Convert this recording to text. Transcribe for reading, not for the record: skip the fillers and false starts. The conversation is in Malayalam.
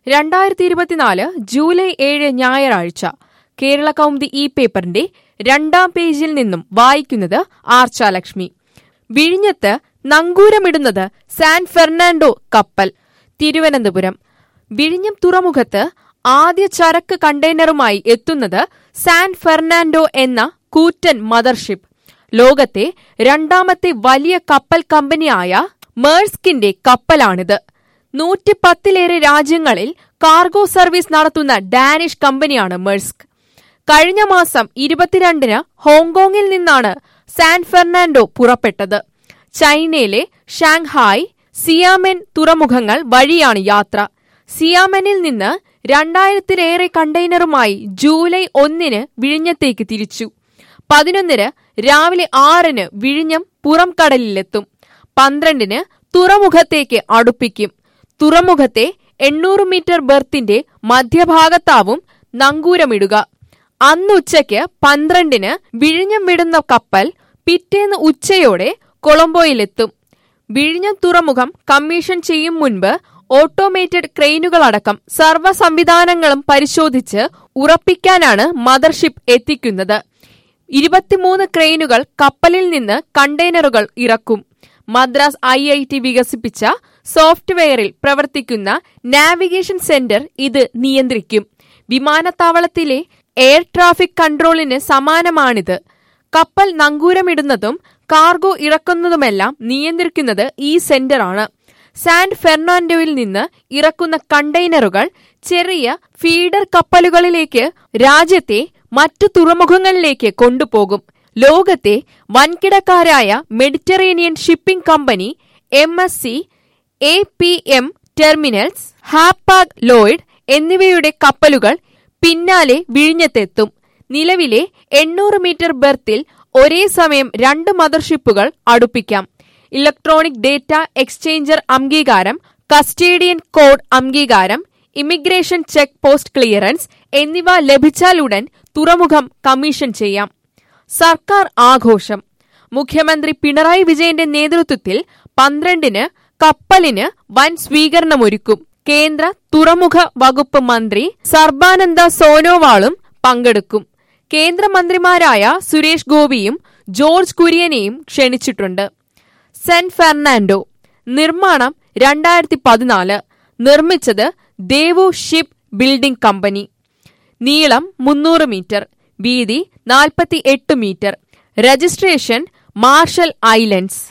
2024 ജൂലൈ 7 ഞായറാഴ്ച കേരള കൗമുദി ഈ പേപ്പറിന്റെ 2-ാം പേജിൽ നിന്നും വായിക്കുന്നത് ആർച്ചാലക്ഷ്മി. വിഴിഞ്ഞത്ത് നങ്കൂരമിടുന്നത് സാൻ ഫെർണാണ്ടോ കപ്പൽ. തിരുവനന്തപുരം. വിഴിഞ്ഞം തുറമുഖത്ത് ആദ്യ ചരക്ക് കണ്ടെയ്നറുമായി എത്തുന്നത് സാൻ ഫെർണാണ്ടോ എന്ന കൂറ്റൻ മദർഷിപ്പ്. ലോകത്തെ 2ാമത്തെ വലിയ കപ്പൽ കമ്പനിയായ മേഴ്സ്കിന്റെ കപ്പലാണിത്. 110-ലേറെ രാജ്യങ്ങളിൽ കാർഗോ സർവീസ് നടത്തുന്ന ഡാനിഷ് കമ്പനിയാണ് മെഴ്സ്ക്. കഴിഞ്ഞ മാസം 22-ന് ഹോങ്കോങ്ങിൽ നിന്നാണ് സാൻ ഫെർണാണ്ടോ പുറപ്പെട്ടത്. ചൈനയിലെ ഷാങ്ഹായ്, സിയാമെൻ തുറമുഖങ്ങൾ വഴിയാണ് യാത്ര. സിയാമെനിൽ നിന്ന് 2000-ലേറെ കണ്ടെയ്നറുമായി ജൂലൈ 1-ന് വിഴിഞ്ഞത്തേക്ക് തിരിച്ചു. 11-ന് രാവിലെ 6-ന് വിഴിഞ്ഞം പുറംകടലിലെത്തും. 12-ന് തുറമുഖത്തേക്ക് അടുപ്പിക്കും. തുറമുഖത്തെ 800 മീറ്റർ ബെർത്തിന്റെ മധ്യഭാഗത്താവും നങ്കൂരമിടുക. അന്നുച്ചയ്ക്ക് 12-ന് വിഴിഞ്ഞം വിടുന്ന കപ്പൽ പിറ്റേന്ന് ഉച്ചയോടെ കൊളംബോയിലെത്തും. വിഴിഞ്ഞം തുറമുഖം കമ്മീഷൻ ചെയ്യും മുൻപ് ഓട്ടോമേറ്റഡ് ക്രെയിനുകളടക്കം സർവ്വ സംവിധാനങ്ങളും പരിശോധിച്ച് ഉറപ്പിക്കാനാണ് മദർഷിപ്പ് എത്തിക്കുന്നത്. 23 ക്രെയിനുകൾ കപ്പലിൽ നിന്ന് കണ്ടെയ്നറുകൾ ഇറക്കും. മദ്രാസ് IIT വികസിപ്പിച്ച സോഫ്റ്റ്വെയറിൽ പ്രവർത്തിക്കുന്ന നാവിഗേഷൻ സെന്റർ ഇത് നിയന്ത്രിക്കും. വിമാനത്താവളത്തിലെ എയർ ട്രാഫിക് കൺട്രോളിന് സമാനമാണിത്. കപ്പൽ നങ്കൂരമിടുന്നതും കാർഗോ ഇറക്കുന്നതുമെല്ലാം നിയന്ത്രിക്കുന്നത് ഈ സെന്ററാണ്. സാൻ ഫെർണാണ്ടോയിൽ നിന്ന് ഇറക്കുന്ന കണ്ടെയ്നറുകൾ ചെറിയ ഫീഡർ കപ്പലുകളിലേക്ക് രാജ്യത്തെ മറ്റു തുറമുഖങ്ങളിലേക്ക് കൊണ്ടുപോകും. ലോകത്തെ വൻകിടക്കാരായ Mediterranean shipping company MSC, APM terminals, Hapag Lloyd എന്നിവയുടെ കപ്പലുകൾ പിന്നാലെ വിഴിഞ്ഞത്തെത്തും. നിലവിലെ 800 മീറ്റർ ബെർത്തിൽ ഒരേ സമയം 2 മദർഷിപ്പുകൾ അടുപ്പിക്കാം. ഇലക്ട്രോണിക് ഡേറ്റ എക്സ്ചേഞ്ചർ അംഗീകാരം, കസ്റ്റേഡിയൻ കോഡ് അംഗീകാരം, ഇമിഗ്രേഷൻ ചെക്ക് പോസ്റ്റ് ക്ലിയറൻസ് എന്നിവ ലഭിച്ചാലുടൻ തുറമുഖം കമ്മീഷൻ ചെയ്യാം. സർക്കാർ ആഘോഷം. മുഖ്യമന്ത്രി പിണറായി വിജയന്റെ നേതൃത്വത്തിൽ 12-ന് കപ്പലിന് വൻ സ്വീകരണമൊരുക്കും. കേന്ദ്ര തുറമുഖ വകുപ്പ് മന്ത്രി സർബാനന്ദ സോനോവാളും പങ്കെടുക്കും. കേന്ദ്രമന്ത്രിമാരായ സുരേഷ് ഗോപിയും ജോർജ് കുര്യനെയും ക്ഷണിച്ചിട്ടുണ്ട്. സാൻ ഫെർണാണ്ടോ നിർമ്മാണം 2014. നിർമ്മിച്ചത് ദേവു ഷിപ്പ് ബിൽഡിംഗ് കമ്പനി. നീളം 300 മീറ്റർ, വീതി 48 മീറ്റർ. Registration marshal islands.